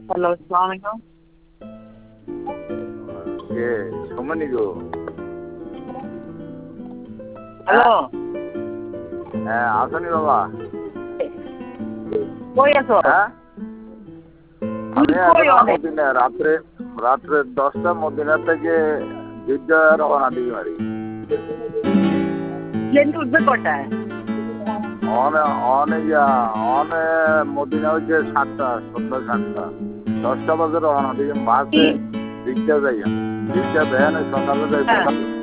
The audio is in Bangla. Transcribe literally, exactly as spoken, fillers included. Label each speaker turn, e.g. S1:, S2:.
S1: হ্যালো, আসসালামু আলাইকুম।
S2: কে সমনি গো?
S1: হ্যালো।
S2: হ্যাঁ আসনি বাবা?
S1: কই আছো?
S2: হ্যাঁ আমি
S1: কই
S2: এখন
S1: অনেক?
S2: মদিনা রাত্রে রাত্রে দশটা মদিনা থেকে জিদ্দা রওনা দিই মারি।
S1: প্লেন উঠবে কটায়?
S2: অনে অনে ইয়া অনে মদিনা হচ্ছে সাতটা সন্ধ্যা সাতটা দশটা বাজে রওনা দিই বাসে জিদ্দা যাইয়া জিদ্দা ভ্যানে সকালে যাই
S1: হ্যাঁ।
S2: সকাল